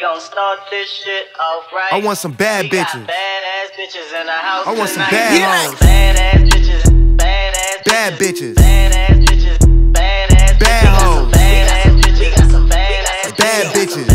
gon' start this shit off right. I want some bad bitches. Badass bitches in the house. I want some tonight. bad hoes. Badass bitches. Badass Bad bitches. Badass bitches. Badass Bad hoes. Badass bitches. Got some badass Bad bitches.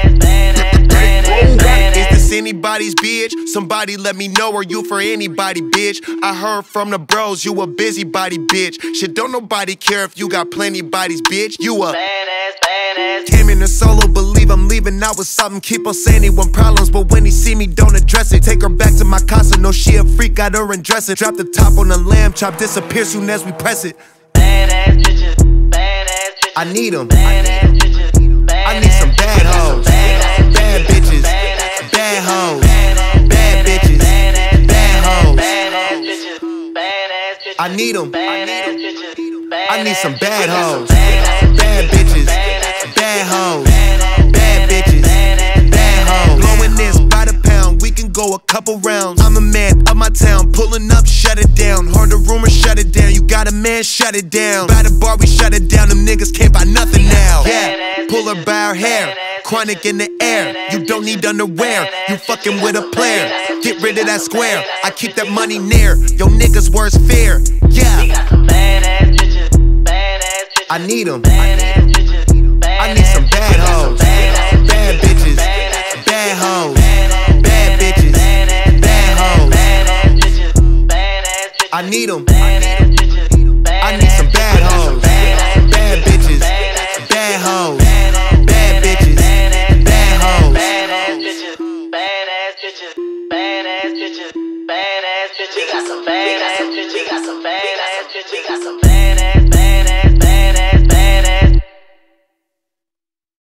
Is this anybody's bitch? Somebody let me know, are you for anybody, bitch? I heard from the bros, you a busybody, bitch. Shit, don't nobody care if you got plenty bodies, bitch. You a badass. Came in a solo, believe I'm leaving out with something. Keep on saying he want problems, but when he see me, don't address it. Take her back to my casa, no she a freak, got her and dress it. Drop the top on the lamb chop, disappear soon as we press it. Badass bitches. Badass bitches. I need them. Badass bitches. I need some bad hoes. Bad bitches. Bad hoes. Bad bitches. Bad hoes. I need them. I need some bad hoes. Bad bitches. Bad hoes. Bad bitches. Bad hoes. Blowing this by the pound, we can go a couple rounds. I'm a man of my town, pulling up, shut it down. Heard the rumor, shut it down. You got a man, shut it down. By the bar, we shut it down. Them niggas can't buy nothing now. Yeah, pull her by her hair. Chronic in the air, you don't need underwear. You fucking with a player, get rid of that square. I keep that money near, yo niggas worst fear. Yeah, I need them.